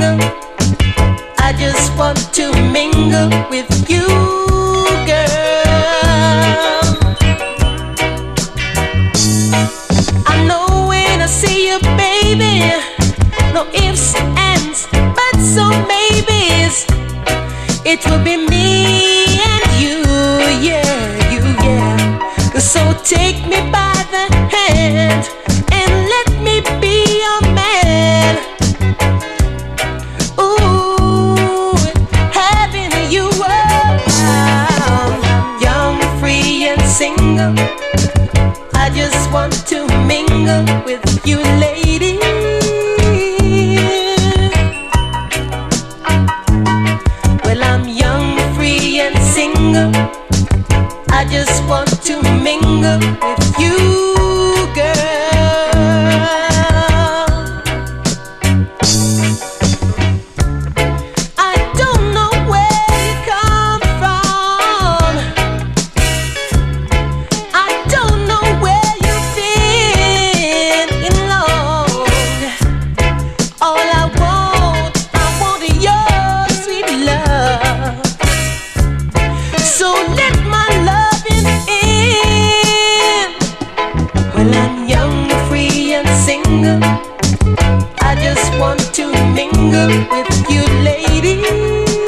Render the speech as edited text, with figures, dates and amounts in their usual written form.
single. I just want to mingle with you, girl. I know when I see you, baby, no ifs, ands, buts, or maybes. It will be me and you, yeah, you, yeah. So take me by the hand and let me be your man. Ooh, having you around, young, free and single. I just want to mingle with you.